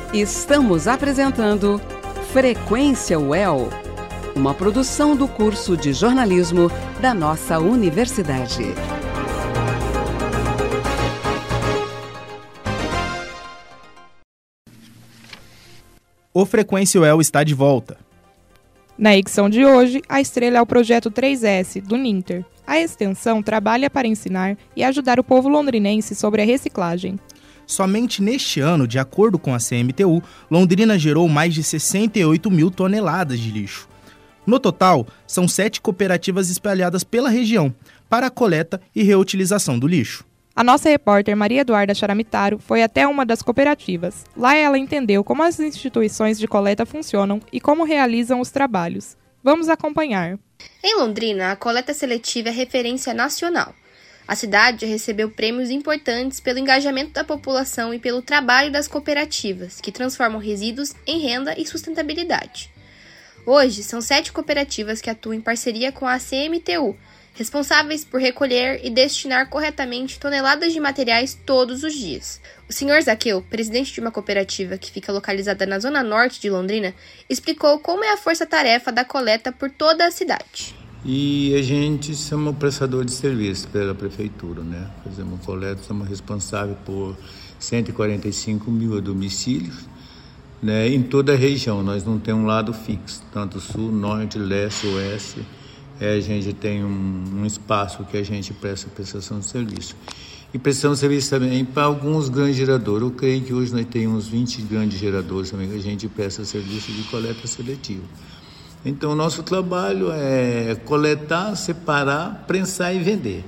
Estamos apresentando Frequência UEL, uma produção do curso de jornalismo da nossa universidade. O Frequência UEL está de volta. Na edição de hoje, a estrela é o projeto 3S, do Ninter. A extensão trabalha para ensinar e ajudar o povo londrinense sobre a reciclagem. Somente neste ano, de acordo com a CMTU, Londrina gerou mais de 68 mil toneladas de lixo. No total, são 7 cooperativas espalhadas pela região para a coleta e reutilização do lixo. A nossa repórter Maria Eduarda Charamitaro foi até uma das cooperativas. Lá ela entendeu como as instituições de coleta funcionam e como realizam os trabalhos. Vamos acompanhar. Em Londrina, a coleta seletiva é referência nacional. A cidade recebeu prêmios importantes pelo engajamento da população e pelo trabalho das cooperativas, que transformam resíduos em renda e sustentabilidade. Hoje, são 7 cooperativas que atuam em parceria com a CMTU, responsáveis por recolher e destinar corretamente toneladas de materiais todos os dias. O Sr. Zaqueu, presidente de uma cooperativa que fica localizada na zona norte de Londrina, explicou como é a força-tarefa da coleta por toda a cidade. E a gente somos prestador de serviço pela prefeitura, né? Fazemos coleta, somos responsáveis por 145 mil domicílios, né? Em toda a região. Nós não temos um lado fixo, tanto sul, norte, leste, oeste. A gente tem um espaço que a gente presta prestação de serviço. E prestação de serviço também para alguns grandes geradores. Eu creio que hoje nós temos uns 20 grandes geradores também que a gente presta serviço de coleta seletiva. Então, o nosso trabalho é coletar, separar, prensar e vender.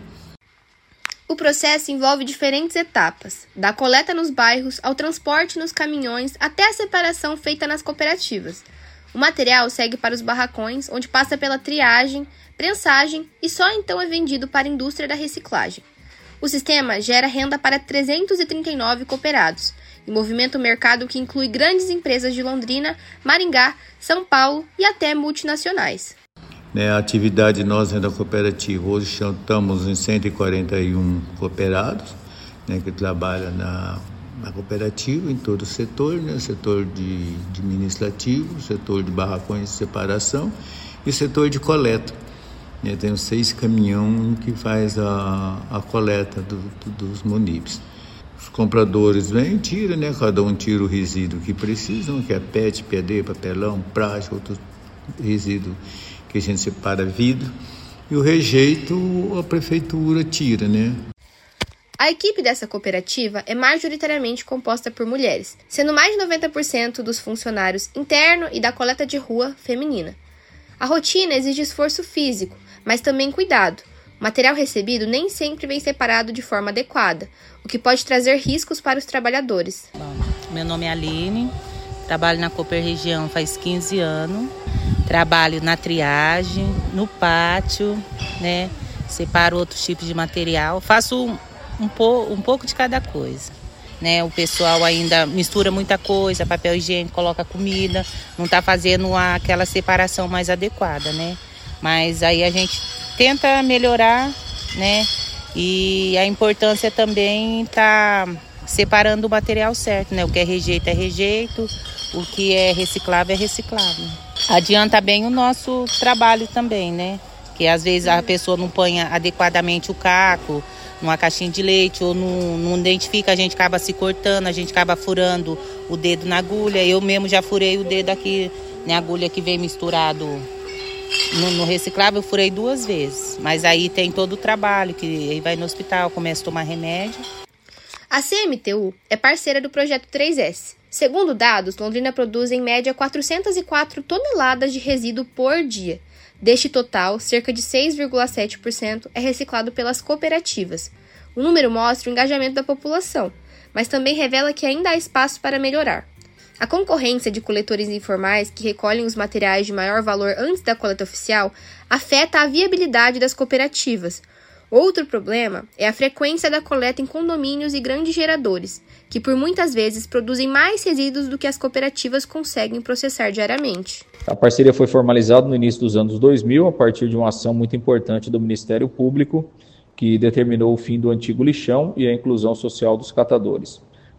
O processo envolve diferentes etapas, da coleta nos bairros ao transporte nos caminhões até a separação feita nas cooperativas. O material segue para os barracões, onde passa pela triagem, prensagem e só então é vendido para a indústria da reciclagem. O sistema gera renda para 339 cooperados e movimenta o mercado que inclui grandes empresas de Londrina, Maringá, São Paulo e até multinacionais. A atividade nossa da cooperativa, hoje estamos em 141 cooperados, que trabalham na cooperativa em todo o setor, setor de administrativo, setor de barracões de separação e setor de coleta. Tem 6 caminhões que faz a coleta dos munícipes. Os compradores vêm e tiram, cada um tira o resíduo que precisam, que é PET, PD, papelão, plástico, outro resíduo que a gente separa vidro. E o rejeito a prefeitura tira, A equipe dessa cooperativa é majoritariamente composta por mulheres, sendo mais de 90% dos funcionários interno e da coleta de rua feminina. A rotina exige esforço físico, mas também cuidado. O material recebido nem sempre vem separado de forma adequada, o que pode trazer riscos para os trabalhadores. Bom, meu nome é Aline, trabalho na Cooper Região faz 15 anos, trabalho na triagem, no pátio, separo outros tipos de material, faço um pouco de cada coisa. O pessoal ainda mistura muita coisa, papel higiênico, coloca comida, não está fazendo aquela separação mais adequada, Mas aí a gente tenta melhorar, E a importância também está separando o material certo, O que é rejeito, o que é reciclável é reciclável. Adianta bem o nosso trabalho também, Que às vezes a pessoa não põe adequadamente o caco numa caixinha de leite ou não identifica, a gente acaba se cortando, a gente acaba furando o dedo na agulha. Eu mesmo já furei o dedo aqui na agulha que vem misturado no reciclável, eu furei 2 vezes. Mas aí tem todo o trabalho, que aí vai no hospital, começa a tomar remédio. A CMTU é parceira do projeto 3S. Segundo dados, Londrina produz em média 404 toneladas de resíduo por dia. Deste total, cerca de 6,7% é reciclado pelas cooperativas. O número mostra o engajamento da população, mas também revela que ainda há espaço para melhorar. A concorrência de coletores informais que recolhem os materiais de maior valor antes da coleta oficial afeta a viabilidade das cooperativas. Outro problema é a frequência da coleta em condomínios e grandes geradores, que por muitas vezes produzem mais resíduos do que as cooperativas conseguem processar diariamente. A parceria foi formalizada no início dos anos 2000, a partir de uma ação muito importante do Ministério Público, que determinou o fim do antigo lixão e a inclusão social dos catadores.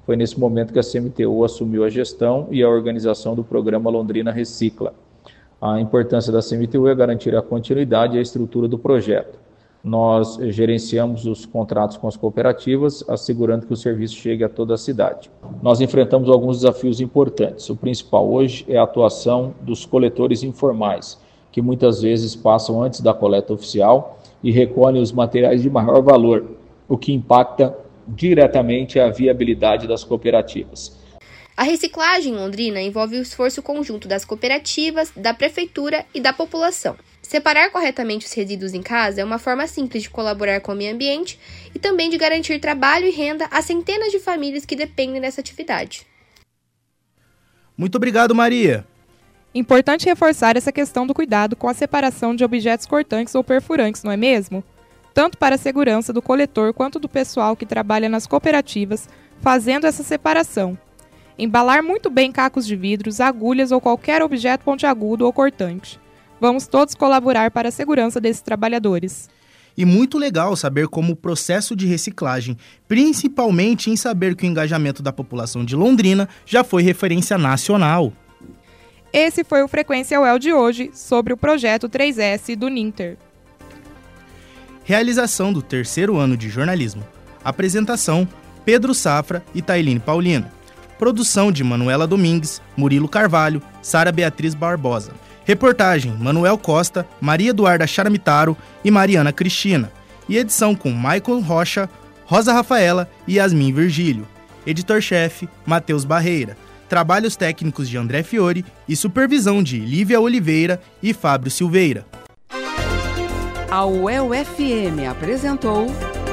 Foi nesse momento que a CMTU assumiu a gestão e a organização do programa Londrina Recicla. A importância da CMTU é garantir a continuidade e a estrutura do projeto. Nós gerenciamos os contratos com as cooperativas, assegurando que o serviço chegue a toda a cidade. Nós enfrentamos alguns desafios importantes. O principal hoje é a atuação dos coletores informais, que muitas vezes passam antes da coleta oficial e recolhem os materiais de maior valor, o que impacta diretamente a viabilidade das cooperativas. A reciclagem em Londrina envolve o esforço conjunto das cooperativas, da prefeitura e da população. Separar corretamente os resíduos em casa é uma forma simples de colaborar com o meio ambiente e também de garantir trabalho e renda a centenas de famílias que dependem dessa atividade. Muito obrigado, Maria. Importante reforçar essa questão do cuidado com a separação de objetos cortantes ou perfurantes, não é mesmo? Tanto para a segurança do coletor quanto do pessoal que trabalha nas cooperativas, fazendo essa separação. Embalar muito bem cacos de vidros, agulhas ou qualquer objeto pontiagudo ou cortante. Vamos todos colaborar para a segurança desses trabalhadores. E muito legal saber como o processo de reciclagem, principalmente em saber que o engajamento da população de Londrina já foi referência nacional. Esse foi o Frequência UEL de hoje, sobre o projeto 3S do Ninter. Realização do 3º ano de jornalismo. Apresentação: Pedro Safra e Tailine Paulino. Produção de Manuela Domingues, Murilo Carvalho, Sara Beatriz Barbosa. Reportagem: Manuel Costa, Maria Eduarda Charamitaro e Mariana Cristina. E edição com Maicon Rocha, Rosa Rafaela e Yasmin Virgílio. Editor-chefe: Matheus Barreira. Trabalhos técnicos de André Fiore e supervisão de Lívia Oliveira e Fábio Silveira. A UEL FM apresentou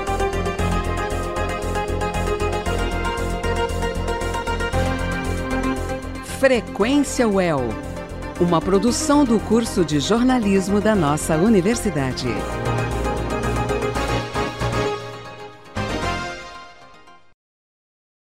Frequência UEL, uma produção do curso de jornalismo da nossa universidade.